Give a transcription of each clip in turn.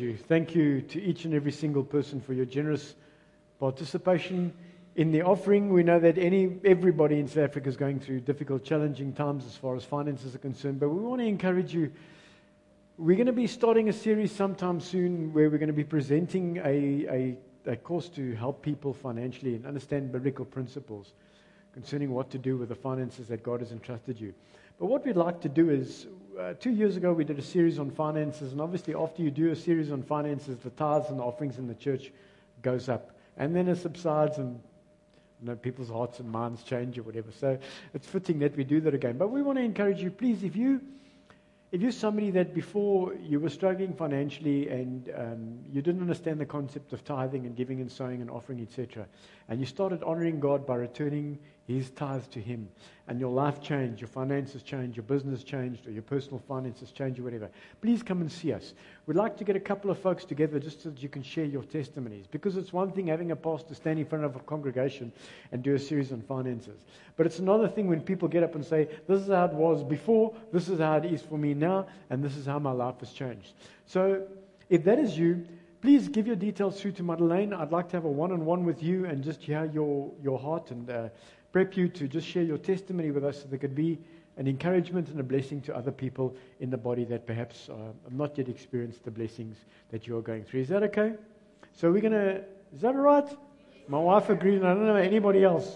you. Thank you to each and every single person for your generous participation in the offering. We know that everybody in South Africa is going through difficult, challenging times as far as finances are concerned, but we want to encourage you. We're going to be starting a series sometime soon where we're going to be presenting a course to help people financially and understand biblical principles concerning what to do with the finances that God has entrusted you. But what we'd like to do is, 2 years ago we did a series on finances, and obviously after you do a series on finances, the tithes and the offerings in the church goes up. And then it subsides and people's hearts and minds change or whatever. So it's fitting that we do that again. But we want to encourage you, please, if you're somebody that before you were struggling financially and you didn't understand the concept of tithing and giving and sowing and offering, etc., and you started honoring God by returning His tithes to Him, and your life changed, your finances changed, your business changed, or your personal finances changed, or whatever, please come and see us. We'd like to get a couple of folks together just so that you can share your testimonies, because it's one thing having a pastor stand in front of a congregation and do a series on finances, but it's another thing when people get up and say, this is how it was before, this is how it is for me now, and this is how my life has changed. So if that is you, please give your details through to Madeleine. I'd like to have a one-on-one with you and just hear your heart and prep you to just share your testimony with us so there could be an encouragement and a blessing to other people in the body that perhaps have not yet experienced the blessings that you're going through. Is that okay? So is that all right? My wife agrees, and I don't know anybody else.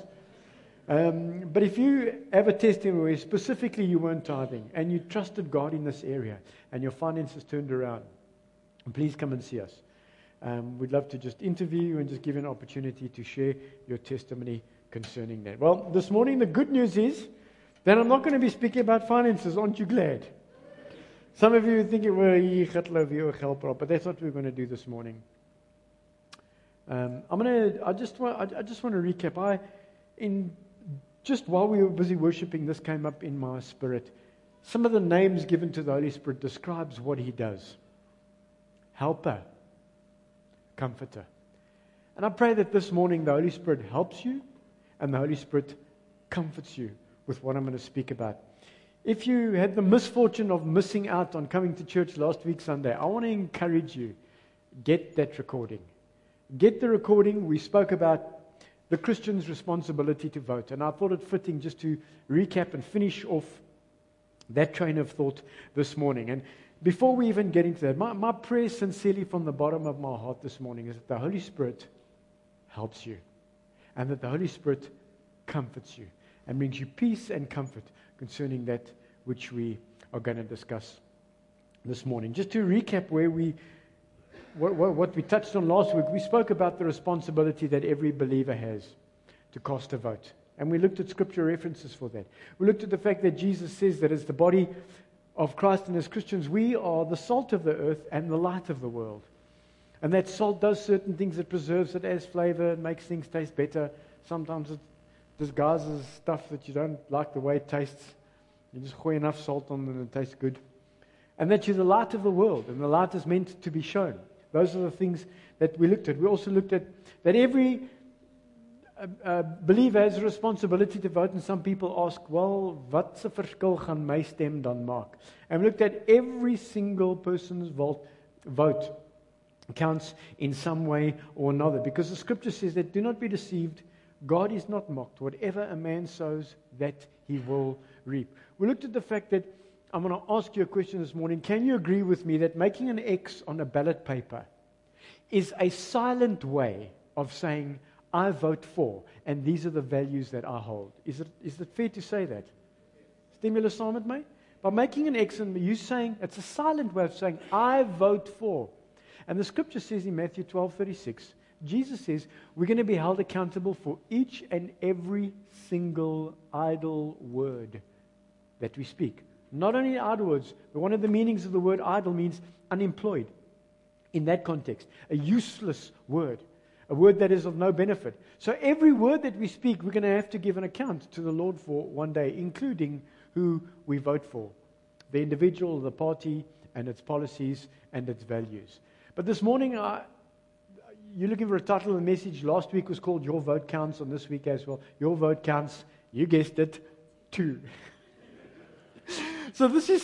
But if you have a testimony where specifically you weren't tithing and you trusted God in this area and your finances turned around, please come and see us. We'd love to just interview you and just give you an opportunity to share your testimony concerning that. Well, this morning the good news is that I'm not going to be speaking about finances. Aren't you glad? Some of you are thinking, well, but that's what we're going to do this morning. I just want to recap. Just while we were busy worshiping, this came up in my spirit. Some of the names given to the Holy Spirit describes what He does. Helper, Comforter. And I pray that this morning the Holy Spirit helps you and the Holy Spirit comforts you with what I'm going to speak about. If you had the misfortune of missing out on coming to church last week Sunday, I want to encourage you, get that recording. Get the recording. We spoke about the Christian's responsibility to vote, and I thought it fitting just to recap and finish off that train of thought this morning. And before we even get into that, my prayer sincerely from the bottom of my heart this morning is that the Holy Spirit helps you and that the Holy Spirit comforts you and brings you peace and comfort concerning that which we are going to discuss this morning. Just to recap what we touched on last week, we spoke about the responsibility that every believer has to cast a vote. And we looked at scripture references for that. We looked at the fact that Jesus says that as the body of Christ and as Christians, we are the salt of the earth and the light of the world. And that salt does certain things. It preserves, it adds flavor, it makes things taste better. Sometimes it disguises stuff that you don't like the way it tastes. You just pour enough salt on and it tastes good. And that you're the light of the world, and the light is meant to be shown. Those are the things that we looked at. We also looked at that every believer has a responsibility to vote, and some people ask, well, wat se verskil gaan my stem dan maak? And we looked at every single person's vote counts in some way or another, because the scripture says that do not be deceived, God is not mocked. Whatever a man sows, that he will reap. We looked at the fact that I'm going to ask you a question this morning. Can you agree with me that making an X on a ballot paper is a silent way of saying, I vote for, and these are the values that I hold? Is it fair to say that? Stem julle saam met my? By making an X, and you saying, it's a silent way of saying, I vote for. And the scripture says in Matthew 12:36, Jesus says, we're going to be held accountable for each and every single idle word that we speak. Not only idle words, but one of the meanings of the word idle means unemployed. In that context, a useless word, a word that is of no benefit. So every word that we speak, we're going to have to give an account to the Lord for one day, including who we vote for, the individual, the party, and its policies and its values. But this morning, you're looking for a title. The message last week was called Your Vote Counts, and this week as well, Your Vote Counts, you guessed it, too. So this is some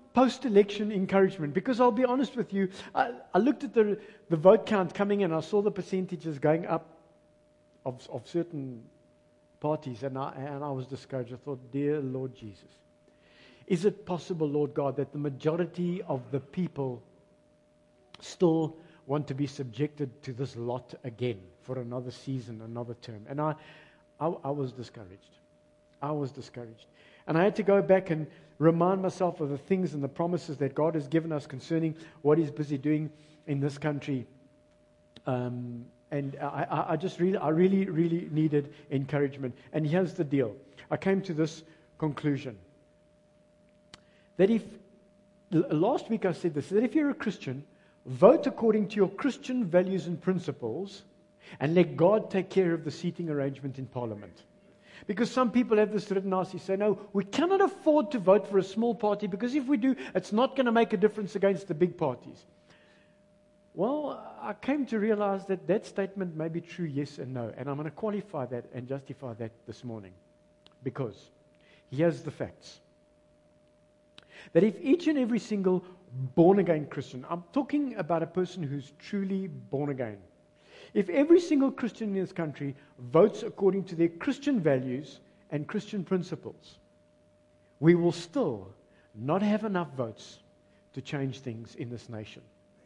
post-election encouragement, because I'll be honest with you, I looked at the vote count coming in, I saw the percentages going up of certain parties, and I was discouraged. I thought, dear Lord Jesus, is it possible, Lord God, that the majority of the people still want to be subjected to this lot again for another season, another term? And I was discouraged. I was discouraged. And I had to go back and remind myself of the things and the promises that God has given us concerning what He's busy doing in this country. And I really needed encouragement. And here's the deal. I came to this conclusion. That last week I said this, that if you're a Christian, vote according to your Christian values and principles, and let God take care of the seating arrangement in Parliament. Because some people have this written out, they say, no, we cannot afford to vote for a small party, because if we do, it's not going to make a difference against the big parties. Well, I came to realize that that statement may be true, yes and no. And I'm going to qualify that and justify that this morning. Because here's the facts. That if each and every single born-again Christian, I'm talking about a person who's truly born again, if every single Christian in this country votes according to their Christian values and Christian principles, we will still not have enough votes to change things in this nation.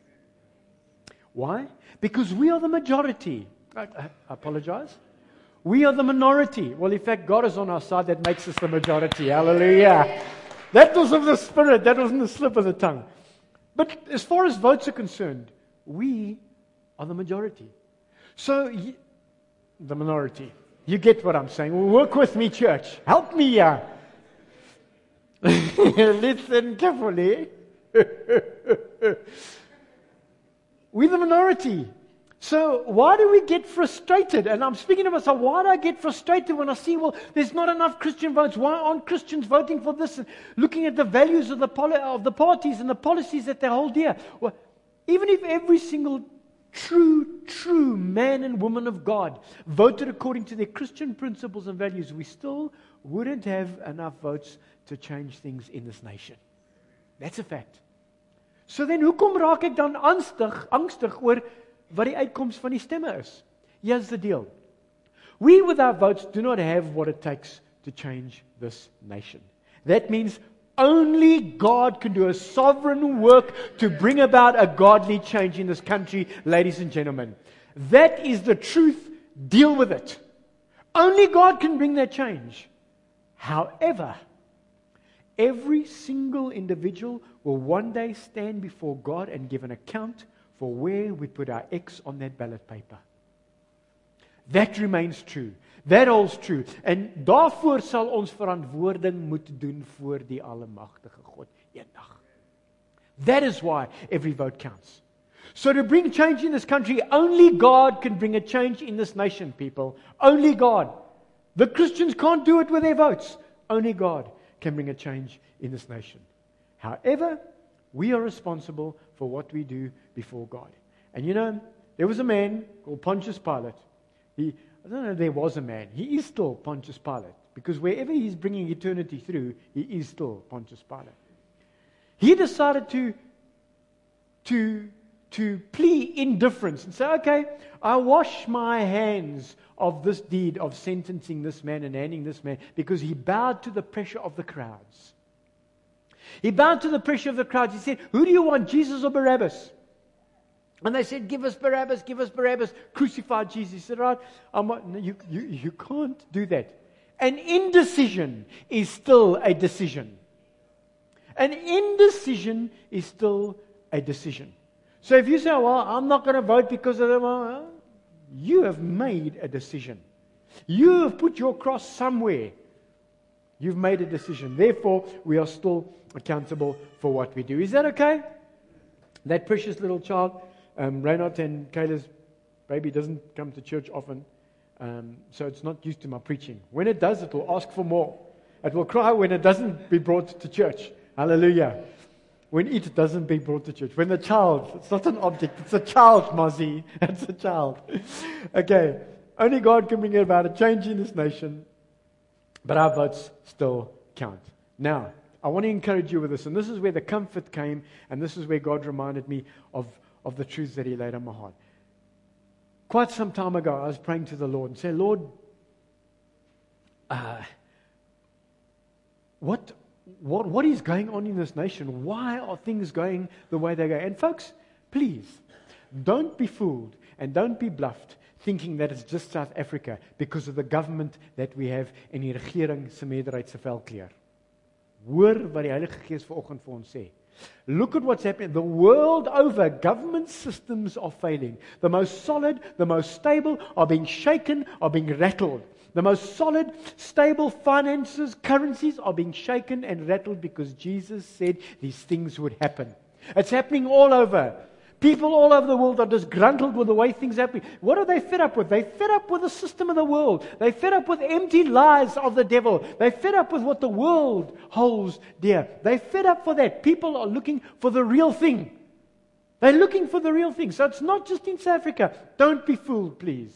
Why? Because we are the majority. I apologize. We are the minority. Well, in fact, God is on our side. That makes us the majority. Hallelujah. That was of the Spirit. That wasn't the slip of the tongue. But as far as votes are concerned, we are the majority. So, the minority. You get what I'm saying. Well, work with me, church. Help me here. Listen carefully. We're the minority. So why do we get frustrated? And I'm speaking to myself, why do I get frustrated when I see, well, there's not enough Christian votes. Why aren't Christians voting for this? And looking at the values of the parties and the policies that they hold dear. Well, even if every single true man and woman of God voted according to their Christian principles and values, we still wouldn't have enough votes to change things in this nation. That's a fact. So then, hoekom raak ek dan angstig oor wat die uitkoms van die stemme is? Here's the deal. We with our votes do not have what it takes to change this nation. That means only God can do a sovereign work to bring about a godly change in this country, ladies and gentlemen. That is the truth. Deal with it. Only God can bring that change. However, every single individual will one day stand before God and give an account for where we put our X on that ballot paper. That remains true. That holds true. En daarvoor sal ons verantwoording moet doen voor die almagtige God eendag. That is why every vote counts. So to bring change in this country, only God can bring a change in this nation, people. Only God. The Christians can't do it with their votes. Only God can bring a change in this nation. However, we are responsible for what we do before God. And you know, there was a man called Pontius Pilate. I don't know if there was a man. He is still Pontius Pilate. Because wherever he's bringing eternity through, he is still Pontius Pilate. He decided to plead indifference and say, okay, I wash my hands of this deed of sentencing this man and handing this man, because he bowed to the pressure of the crowds. He bowed to the pressure of the crowds. He said, who do you want, Jesus or Barabbas? And they said, give us Barabbas, crucify Jesus. He said, right, you can't do that. An indecision is still a decision. An indecision is still a decision. So if you say, well, I'm not going to vote because of them, well, you have made a decision. You have put your cross somewhere. You've made a decision. Therefore, we are still accountable for what we do. Is that okay? That precious little child, Reinhard and Kayla's baby, doesn't come to church often, so it's not used to my preaching. When it does, it will ask for more. It will cry when it doesn't be brought to church. Hallelujah. When it doesn't be brought to church. When the child, it's not an object, it's a child, Mazi. It's a child. Okay. Only God can bring about a change in this nation, but our votes still count. Now, I want to encourage you with this. And this is where the comfort came, and this is where God reminded me of the truths that He laid on my heart. Quite some time ago, I was praying to the Lord and said, Lord, what is going on in this nation? Why are things going the way they go? And folks, please, don't be fooled and don't be bluffed thinking that it's just South Africa because of the government that we have en die regering se meerderheid se vel kleur. Hoor wat die Heilige Gees vanoggend vir ons sê. Look at what's happening. The world over, government systems are failing. The most solid, the most stable are being shaken, are being rattled. The most solid, stable finances, currencies are being shaken and rattled because Jesus said these things would happen. It's happening all over. People all over the world are disgruntled with the way things happen. What are they fed up with? They're fed up with the system of the world. They're fed up with empty lies of the devil. They're fed up with what the world holds dear. They're fed up for that. People are looking for the real thing. They're looking for the real thing. So it's not just in South Africa. Don't be fooled, please.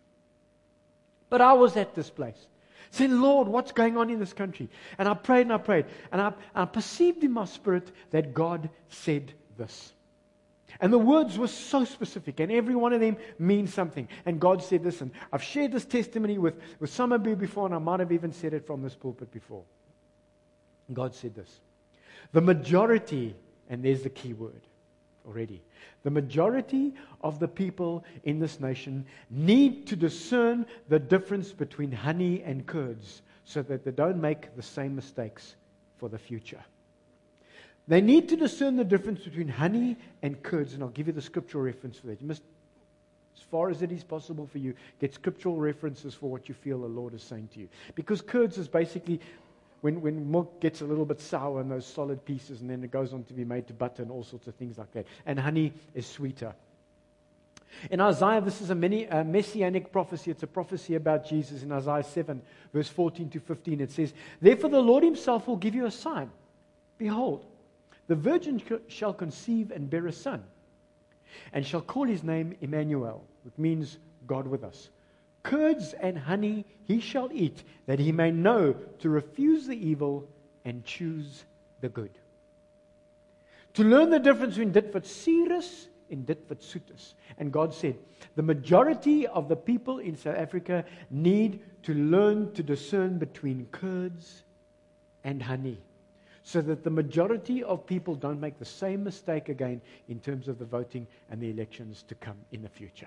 But I was at this place. Said, Lord, what's going on in this country? And I prayed and I prayed. And I perceived in my spirit that God said this. And the words were so specific, and every one of them means something. And God said this, and I've shared this testimony with some of you before, and I might have even said it from this pulpit before. God said this. The majority, and there's the key word already, the majority of the people in this nation need to discern the difference between honey and curds so that they don't make the same mistakes for the future. They need to discern the difference between honey and curds, and I'll give you the scriptural reference for that. You must, as far as it is possible for you, get scriptural references for what you feel the Lord is saying to you. Because curds is basically when milk gets a little bit sour in those solid pieces, and then it goes on to be made to butter and all sorts of things like that. And honey is sweeter. In Isaiah, this is a messianic prophecy. It's a prophecy about Jesus. In Isaiah 7, verse 14 to 15, it says, Therefore the Lord Himself will give you a sign. Behold, the virgin shall conceive and bear a son, and shall call his name Emmanuel, which means God with us. Curds and honey he shall eat, that he may know to refuse the evil and choose the good. To learn the difference between dit wat suur is en dit wat soet is. And God said, the majority of the people in South Africa need to learn to discern between curds and honey, so that the majority of people don't make the same mistake again in terms of the voting and the elections to come in the future.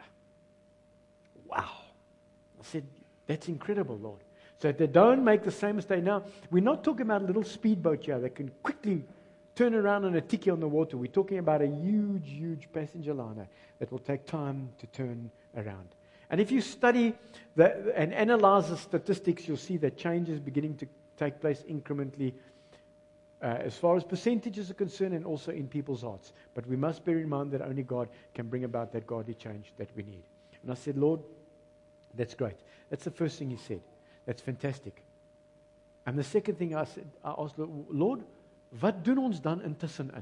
Wow. I said, that's incredible, Lord. So that they don't make the same mistake. Now, we're not talking about a little speedboat here that can quickly turn around on a tikkie on the water. We're talking about a huge, huge passenger liner that will take time to turn around. And if you study and analyze the statistics, you'll see that change is beginning to take place incrementally as far as percentages are concerned, and also in people's hearts. But we must bear in mind that only God can bring about that godly change that we need. And I said, Lord, that's great. That's the first thing He said. That's fantastic. And the second thing I asked, Lord, wat doen ons dan intussenin?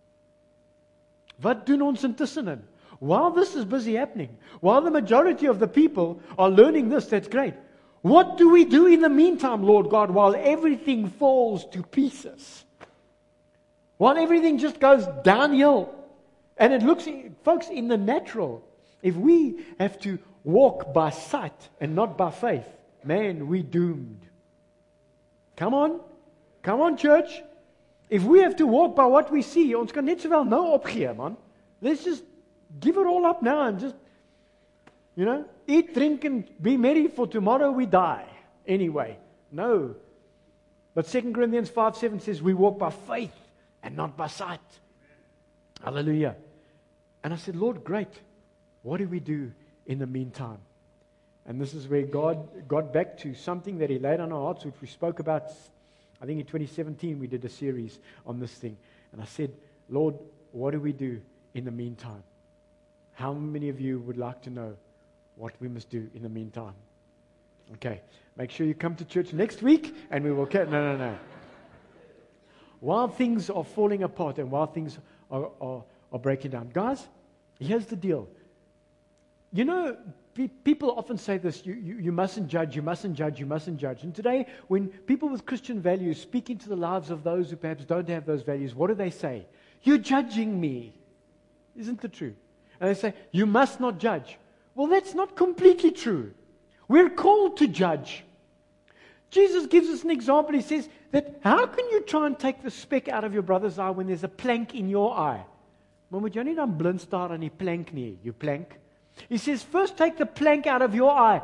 Wat doen ons intussenin? While this is busy happening, while the majority of the people are learning this, that's great. What do we do in the meantime, Lord God, while everything falls to pieces? While everything just goes downhill. And it looks, folks, in the natural, if we have to walk by sight and not by faith, man, we're doomed. Come on, church. If we have to walk by what we see, ons kan net sowel nou opgee, man. Let's just give it all up now and just, eat, drink, and be merry, for tomorrow we die. Anyway, no. But 2 Corinthians 5:7 says we walk by faith and not by sight. Hallelujah. And I said, Lord, great. What do we do in the meantime? And this is where God got back to something that He laid on our hearts, which we spoke about, I think in 2017 we did a series on this thing. And I said, Lord, what do we do in the meantime? How many of you would like to know what we must do in the meantime? Okay, make sure you come to church next week and we will... No. While things are falling apart and while things are breaking down. Guys, here's the deal. You know, people often say this, you mustn't judge, you mustn't judge, you mustn't judge. And today, when people with Christian values speak into the lives of those who perhaps don't have those values, what do they say? You're judging me. Isn't it true? And they say, you must not judge. Well, that's not completely true. We're called to judge. Jesus gives us an example. He says that how can you try and take the speck out of your brother's eye when there's a plank in your eye? Maar moet jy nie dan blind staar aan die plank nie, you plank. He says, first take the plank out of your eye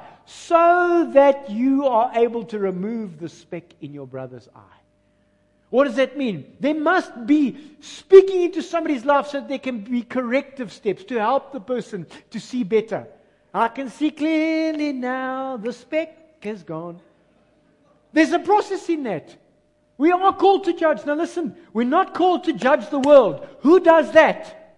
so that you are able to remove the speck in your brother's eye. What does that mean? There must be speaking into somebody's life so that there can be corrective steps to help the person to see better. I can see clearly now, the speck is gone. There's a process in that. We are called to judge. Now listen, we're not called to judge the world. Who does that?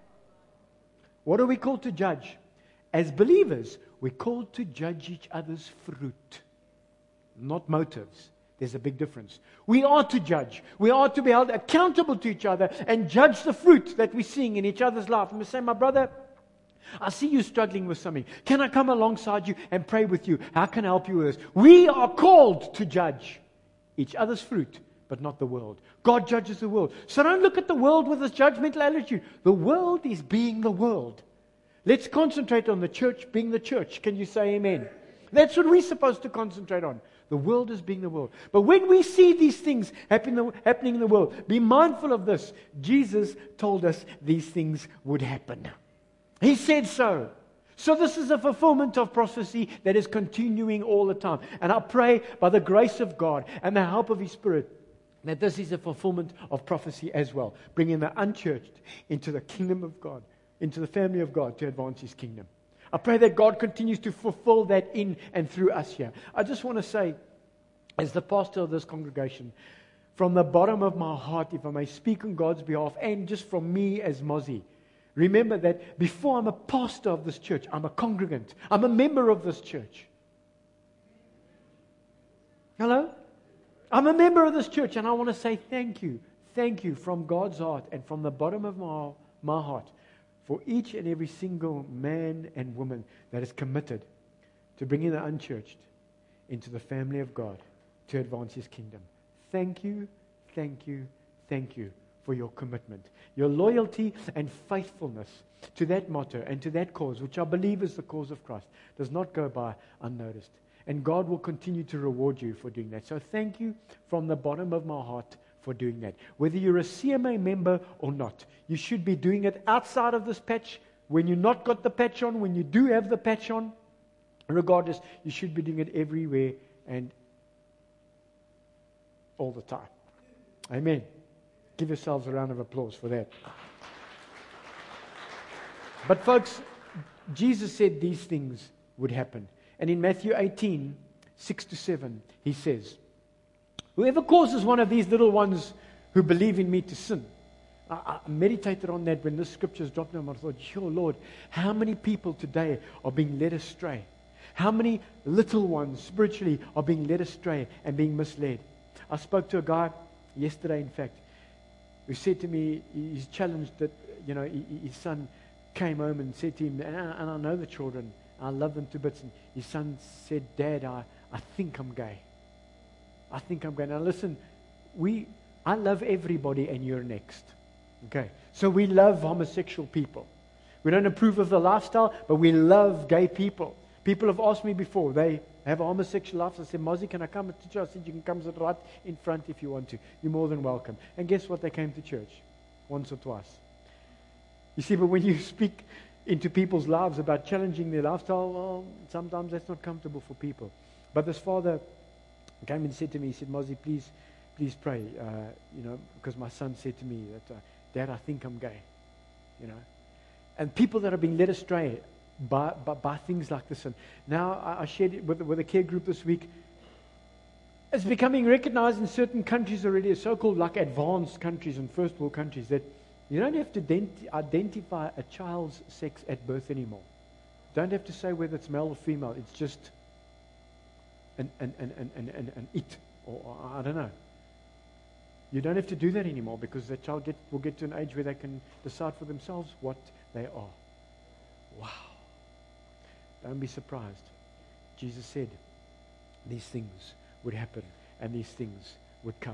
What are we called to judge? As believers, we're called to judge each other's fruit, not motives. There's a big difference. We are to judge. We are to be held accountable to each other and judge the fruit that we're seeing in each other's life. And we say, my brother, I see you struggling with something. Can I come alongside you and pray with you? How can I help you with this? We are called to judge each other's fruit, but not the world. God judges the world. So don't look at the world with this judgmental attitude. The world is being the world. Let's concentrate on the church being the church. Can you say amen? That's what we're supposed to concentrate on. The world is being the world. But when we see these things happening in the world, be mindful of this. Jesus told us these things would happen. He said so. So this is a fulfillment of prophecy that is continuing all the time. And I pray by the grace of God and the help of His Spirit that this is a fulfillment of prophecy as well. Bringing the unchurched into the kingdom of God, into the family of God to advance His kingdom. I pray that God continues to fulfill that in and through us here. I just want to say, as the pastor of this congregation, from the bottom of my heart, if I may speak on God's behalf, and just from me as Mozzie, remember that before I'm a pastor of this church, I'm a congregant. I'm a member of this church. Hello? I'm a member of this church, and I want to say thank you. Thank you from God's heart and from the bottom of my heart for each and every single man and woman that is committed to bringing the unchurched into the family of God to advance His kingdom. Thank you, thank you, thank you for your commitment, your loyalty and faithfulness to that motto and to that cause, which I believe is the cause of Christ, does not go by unnoticed. And God will continue to reward you for doing that. So thank you from the bottom of my heart for doing that. Whether you're a CMA member or not, you should be doing it outside of this patch. When you've not got the patch on, when you do have the patch on, regardless, you should be doing it everywhere and all the time. Amen. Give yourselves a round of applause for that. But folks, Jesus said these things would happen. And in Matthew 18, 6-7, He says, whoever causes one of these little ones who believe in me to sin. I meditated on that when this scripture dropped down. I thought, sure, Lord, how many people today are being led astray? How many little ones spiritually are being led astray and being misled? I spoke to a guy yesterday, in fact, who said to me, he's challenged that, his son came home and said to him, and I know the children, I love them to bits, and his son said, Dad, I think I'm gay. I think I'm gay. Now listen, I love everybody and you're next. Okay? So we love homosexual people. We don't approve of the lifestyle, but we love gay people. People have asked me before, they have a homosexual lifestyle. I said, Mozzie, can I come to church? I said, you can come sit right in front if you want to. You're more than welcome. And guess what? They came to church once or twice. You see, but when you speak into people's lives about challenging their lifestyle, well, sometimes that's not comfortable for people. But this father came and said to me, he said, Mozzie, please pray, because my son said to me that, Dad, I think I'm gay, And people that are being led astray by things like this. And now I shared it with a care group this week. It's becoming recognized in certain countries already, as so-called like advanced countries and first world countries, that you don't have to identify a child's sex at birth anymore. Don't have to say whether it's male or female. It's just an it, or I don't know. You don't have to do that anymore because the child will get to an age where they can decide for themselves what they are. Wow. Don't be surprised. Jesus said these things would happen and these things would come.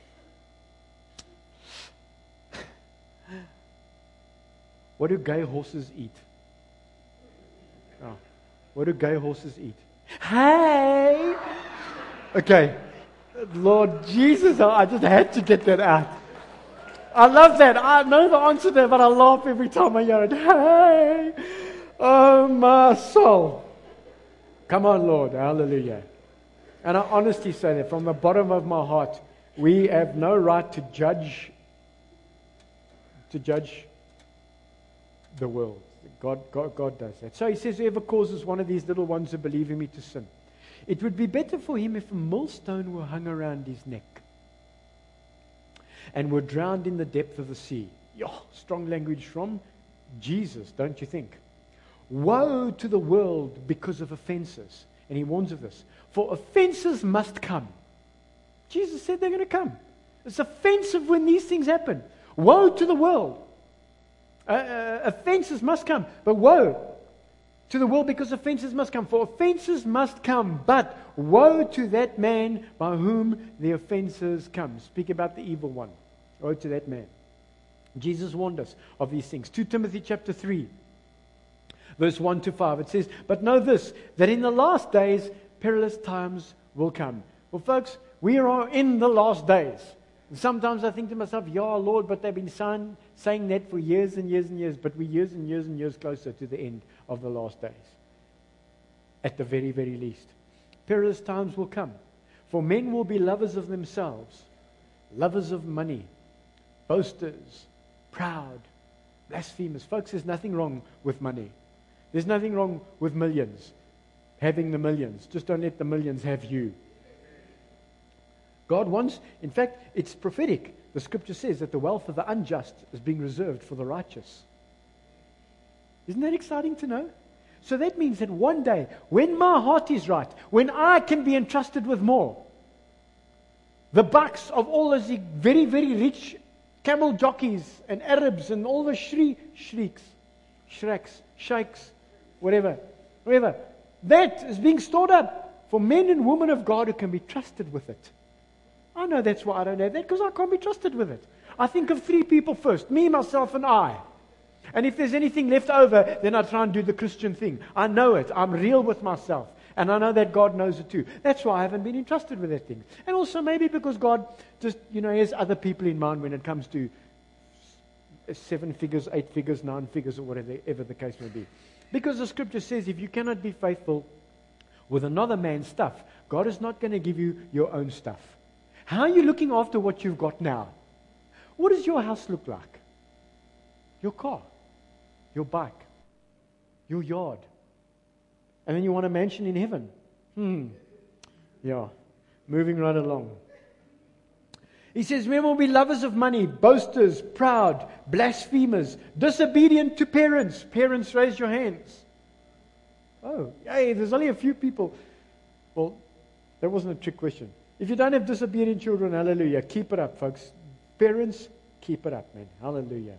What do gay horses eat? Oh, what do gay horses eat? Hey! Okay. Lord Jesus, I just had to get that out. I love that. I know the answer there, but I laugh every time I hear it. Hey! Oh, my soul. Come on, Lord. Hallelujah. And I honestly say that from the bottom of my heart, we have no right to judge the world. God does that. So he says, whoever causes one of these little ones who believe in me to sin, it would be better for him if a millstone were hung around his neck and were drowned in the depth of the sea. Strong language from Jesus, don't you think? Woe to the world because of offenses. And he warns of this. For offenses must come. Jesus said they're going to come. It's offensive when these things happen. Woe to the world. Offenses must come. But woe to the world because offenses must come. For offenses must come. But woe to that man by whom the offenses come. Speak about the evil one. Woe to that man. Jesus warned us of these things. 2 Timothy chapter 3. Verse 1 to 5. It says, but know this, that in the last days perilous times will come. Well, folks, we are in the last days. And sometimes I think to myself, yeah, Lord, but they've been saying that for years and years and years, but we're years and years and years closer to the end of the last days. At the very, very least. Perilous times will come. For men will be lovers of themselves, lovers of money, boasters, proud, blasphemers. Folks, there's nothing wrong with money. There's nothing wrong with millions, having the millions. Just don't let the millions have you. God wants, in fact, it's prophetic. The scripture says that the wealth of the unjust is being reserved for the righteous. Isn't that exciting to know? So that means that one day, when my heart is right, when I can be entrusted with more, the bucks of all those very, very rich camel jockeys and Arabs and all the sheikhs, whatever, that is being stored up for men and women of God who can be trusted with it. I know that's why I don't have that, because I can't be trusted with it. I think of 3 people first, me, myself, and I. And if there's anything left over, then I try and do the Christian thing. I know it. I'm real with myself. And I know that God knows it too. That's why I haven't been entrusted with that thing. And also maybe because God just, has other people in mind when it comes to 7 figures, 8 figures, 9 figures, or whatever the case may be. Because the scripture says if you cannot be faithful with another man's stuff, God is not going to give you your own stuff. How are you looking after what you've got now? What does your house look like? Your car, your bike, your yard. And then you want a mansion in heaven. Yeah, moving right along. He says, men will be lovers of money, boasters, proud, blasphemers, disobedient to parents. Parents, raise your hands. Oh, hey, there's only a few people. Well, that wasn't a trick question. If you don't have disobedient children, hallelujah, keep it up, folks. Parents, keep it up, man. Hallelujah.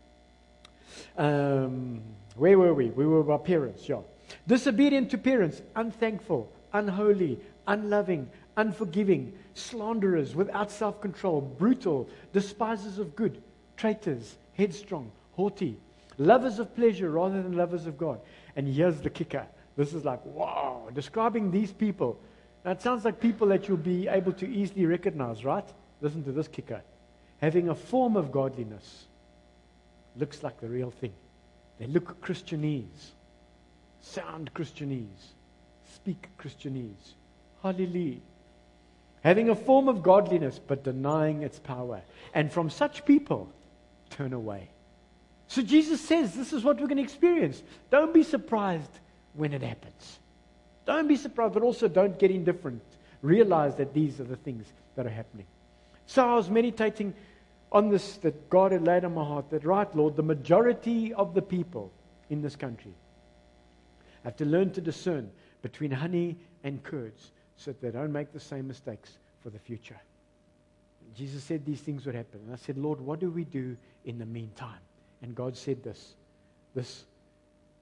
Where were we? We were about parents, yeah. Disobedient to parents, unthankful, unholy, unloving, unforgiving, slanderers, without self-control, brutal, despisers of good, traitors, headstrong, haughty, lovers of pleasure rather than lovers of God. And here's the kicker. This is like, wow, describing these people. Now it sounds like people that you'll be able to easily recognize, right? Listen to this kicker. Having a form of godliness looks like the real thing. They look Christianese, sound Christianese, speak Christianese. Hallelujah. Having a form of godliness, but denying its power. And from such people, turn away. So Jesus says, this is what we're going to experience. Don't be surprised when it happens. Don't be surprised, but also don't get indifferent. Realize that these are the things that are happening. So I was meditating on this, that God had laid on my heart, that right, Lord, the majority of the people in this country have to learn to discern between honey and curds, so that they don't make the same mistakes for the future. And Jesus said these things would happen. And I said, Lord, what do we do in the meantime? And God said this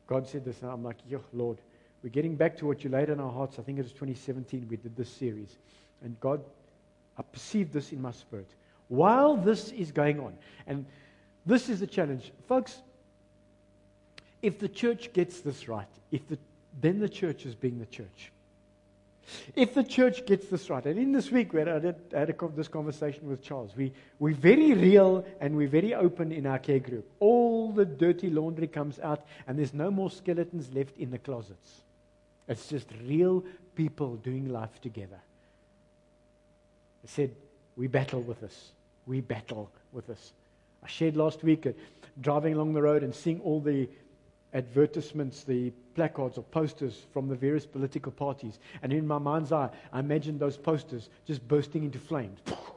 God said this, and I'm like, yo, Lord, we're getting back to what you laid on our hearts. I think it was 2017 we did this series. And God, I perceived this in my spirit. While this is going on, and this is the challenge. Folks, if the church gets this right, then the church is being the church. If the church gets this right, and in this week I had this conversation with Charles, we're very real and we're very open in our care group. All the dirty laundry comes out and there's no more skeletons left in the closets. It's just real people doing life together. I said, we battle with this. We battle with this. I shared last week driving along the road and seeing all the advertisements, the placards or posters from the various political parties. And in my mind's eye, I imagined those posters just bursting into flames.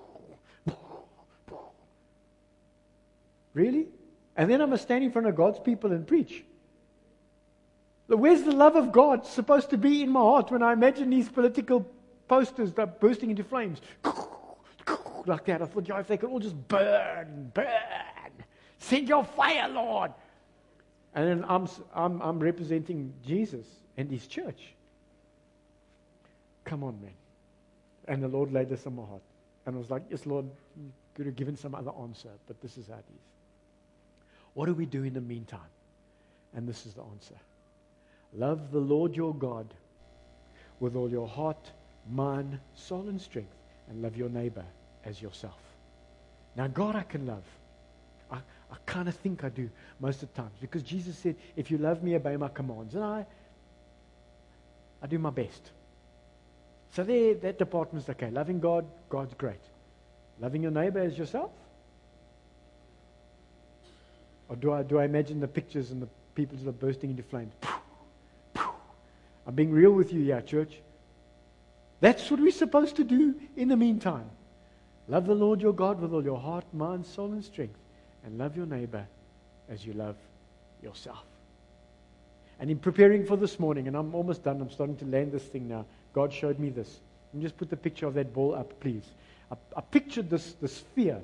Really? And then I must stand in front of God's people and preach. Where's the love of God supposed to be in my heart when I imagine these political posters that are bursting into flames? Like that. I thought, if they could all just burn. Send your fire, Lord. And then I'm representing Jesus and His church. Come on, man. And the Lord laid this on my heart. And I was like, yes, Lord, you could have given some other answer, but this is how it is. What do we do in the meantime? And this is the answer. Love the Lord your God with all your heart, mind, soul, and strength, and love your neighbor as yourself. Now, God I can love. I kind of think I do most of the times, because Jesus said, if you love me, obey my commands. And I do my best. So that department's okay. Loving God, God's great. Loving your neighbor as yourself? Or do I imagine the pictures and the people that are bursting into flames? I'm being real with you here, church. That's what we're supposed to do in the meantime. Love the Lord your God with all your heart, mind, soul, and strength. And love your neighbor as you love yourself. And in preparing for this morning, and I'm almost done, I'm starting to land this thing now. God showed me this. And just put the picture of that ball up, please. I pictured this sphere,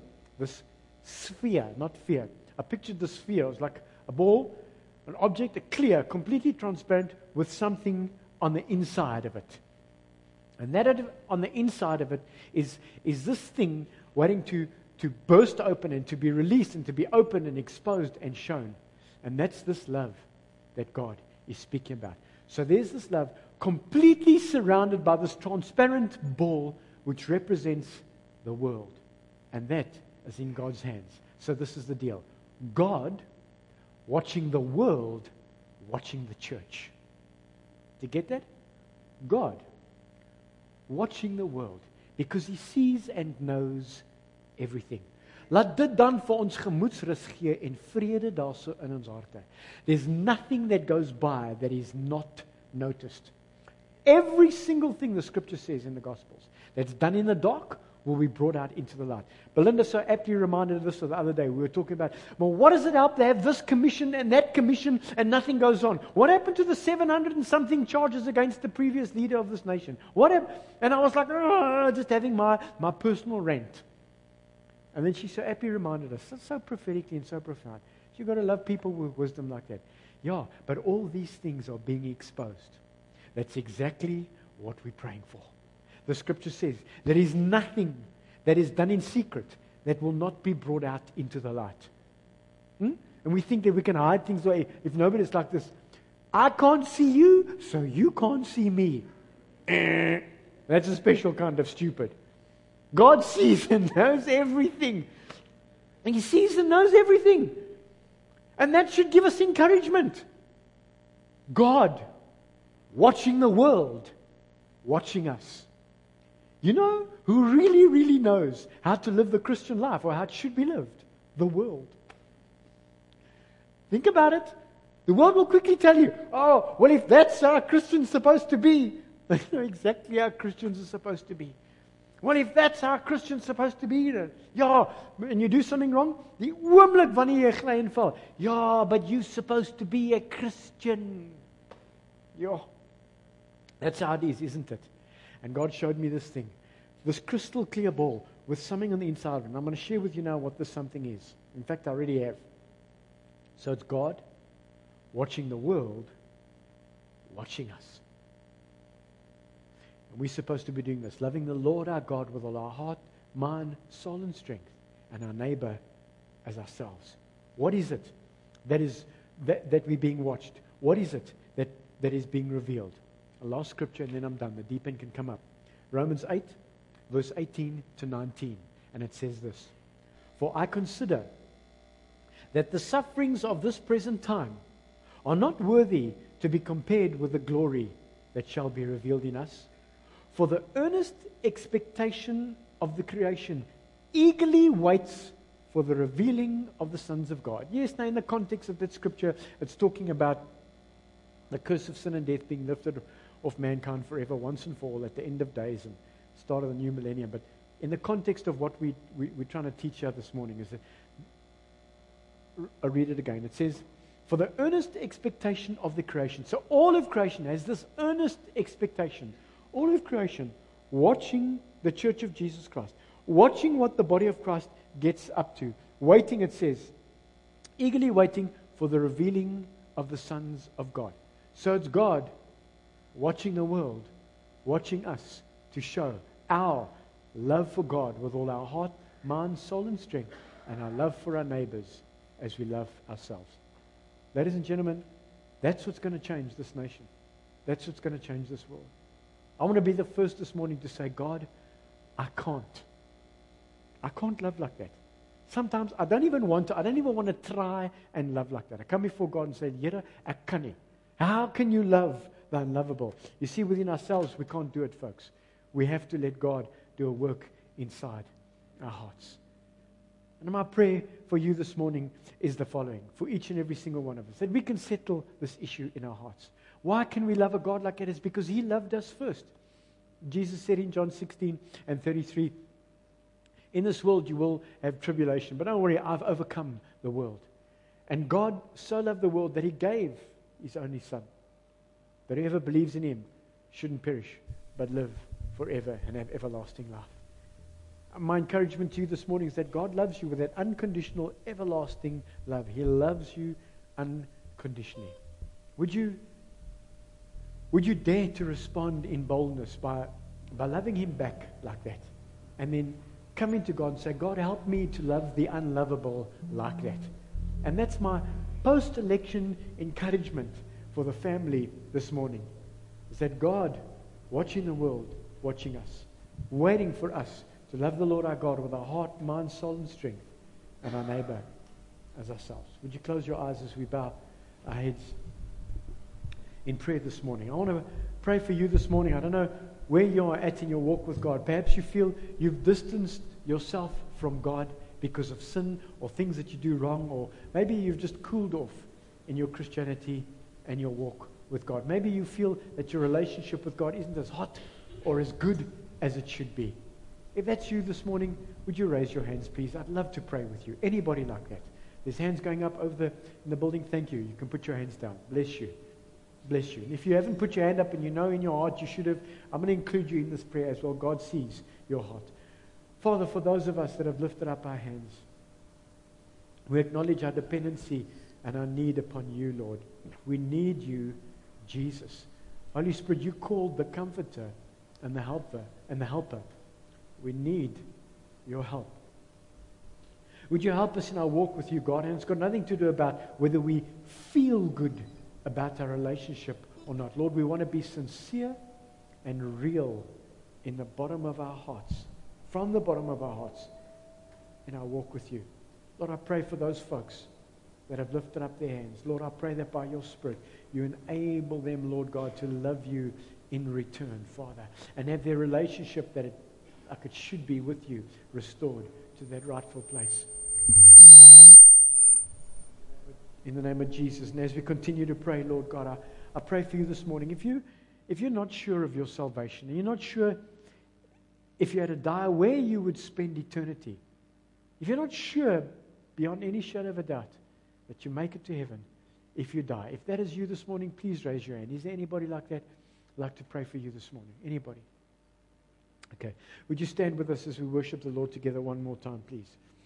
not fear. I pictured the sphere. It was like a ball, an object, a clear, completely transparent, with something on the inside of it. And that on the inside of it is this thing waiting to burst open and to be released and to be opened and exposed and shown. And that's this love that God is speaking about. So there's this love completely surrounded by this transparent ball which represents the world. And that is in God's hands. So this is the deal. God watching the world, watching the church. Do you get that? God watching the world, because He sees and knows everything. Laat dit dan vir ons gemoedsrus gee en vrede daarso in ons harte. There's nothing that goes by that is not noticed. Every single thing the Scripture says in the Gospels that's done in the dark will be brought out into the light. Belinda so aptly reminded us the other day. We were talking about, well, what does it help to have this commission and that commission and nothing goes on? What happened to the 700 and something charges against the previous leader of this nation? What happened? And I was like, just having my personal rant. And then she so aptly reminded us, so prophetically and so profound. You've got to love people with wisdom like that. Yeah, but all these things are being exposed. That's exactly what we're praying for. The Scripture says there is nothing that is done in secret that will not be brought out into the light. And we think that we can hide things away. If nobody's like this, I can't see you, so you can't see me. That's a special kind of stupid. God sees and knows everything. And He sees and knows everything. And that should give us encouragement. God watching the world, watching us. You know who really, really knows how to live the Christian life, or how it should be lived? The world. Think about it. The world will quickly tell you, oh, well, if that's how Christians supposed to be, they know exactly how Christians are supposed to be. Well, if that's how Christians supposed to be, then, yeah, and you do something wrong, die oomblik wanneer jy gly en val, yeah, but you're supposed to be a Christian. Yeah. That's how it is, isn't it? And God showed me this thing, this crystal clear ball with something on the inside of it. And I'm going to share with you now what this something is. In fact, I already have. So it's God watching the world, watching us. And we're supposed to be doing this, loving the Lord our God with all our heart, mind, soul, and strength, and our neighbor as ourselves. What is it that we're being watched? What is it that is being revealed? A last scripture, and then I'm done. The deep end can come up. Romans 8, verse 18 to 19. And it says this: For I consider that the sufferings of this present time are not worthy to be compared with the glory that shall be revealed in us. For the earnest expectation of the creation eagerly waits for the revealing of the sons of God. Yes, now in the context of that scripture, it's talking about the curse of sin and death being lifted off mankind forever, once and for all, at the end of days and start of the new millennium. But in the context of what we're trying to teach you this morning, is that, I'll read it again. It says, for the earnest expectation of the creation. So all of creation has this earnest expectation. All of creation watching the church of Jesus Christ, watching what the body of Christ gets up to, waiting, it says, eagerly waiting for the revealing of the sons of God. So it's God watching the world, watching us to show our love for God with all our heart, mind, soul, and strength, and our love for our neighbors as we love ourselves. Ladies and gentlemen, that's what's going to change this nation. That's what's going to change this world. I want to be the first this morning to say, God, I can't love like that. Sometimes I don't even want to try and love like that. I come before God and say, Here, ek kan nie. How can you love the unlovable? You see, within ourselves, we can't do it, folks. We have to let God do a work inside our hearts. And my prayer for you this morning is the following, for each and every single one of us, that we can settle this issue in our hearts. Why can we love a God like that? It's because He loved us first. Jesus said in John 16 and 33, in this world you will have tribulation, but don't worry, I've overcome the world. And God so loved the world that He gave His only Son, that whoever believes in Him shouldn't perish, but live forever and have everlasting life. My encouragement to you this morning is that God loves you with that unconditional, everlasting love. He loves you unconditionally. Would you dare to respond in boldness by loving Him back like that? And then come into God and say, God, help me to love the unlovable like that. And that's my post-election encouragement for the family this morning, is that God, watching the world, watching us, waiting for us to love the Lord our God with our heart, mind, soul, and strength, and our neighbor as ourselves. Would you close your eyes as we bow our heads in prayer this morning? I want to pray for you this morning. I don't know where you are at in your walk with God. Perhaps you feel you've distanced yourself from God because of sin or things that you do wrong, or maybe you've just cooled off in your Christianity and your walk with God. Maybe you feel that your relationship with God isn't as hot or as good as it should be. If that's you this morning, would you raise your hands, please? I'd love to pray with you. Anybody like that? There's hands going up in the building. Thank you. You can put your hands down. Bless you. Bless you. And if you haven't put your hand up and you know in your heart you should have, I'm going to include you in this prayer as well. God sees your heart. Father, for those of us that have lifted up our hands, we acknowledge our dependency and our need upon you, Lord. We need you, Jesus. Holy Spirit, you called the Comforter and the Helper. We need your help. Would you help us in our walk with you, God? And it's got nothing to do about whether we feel good about our relationship or not. Lord, we want to be sincere and real in the bottom of our hearts, from the bottom of our hearts, in our walk with you. Lord, I pray for those folks that have lifted up their hands. Lord, I pray that by your Spirit, you enable them, Lord God, to love you in return, Father, and have their relationship that like it should be with you restored to that rightful place. In the name of Jesus. And as we continue to pray, Lord God, I pray for you this morning. If you're not sure of your salvation, and you're not sure if you had to die where you would spend eternity, if you're not sure beyond any shadow of a doubt that you make it to heaven if you die, if that is you this morning, please raise your hand. Is there anybody like that? I'd like to pray for you this morning. Anybody? Okay. Would you stand with us as we worship the Lord together one more time, please?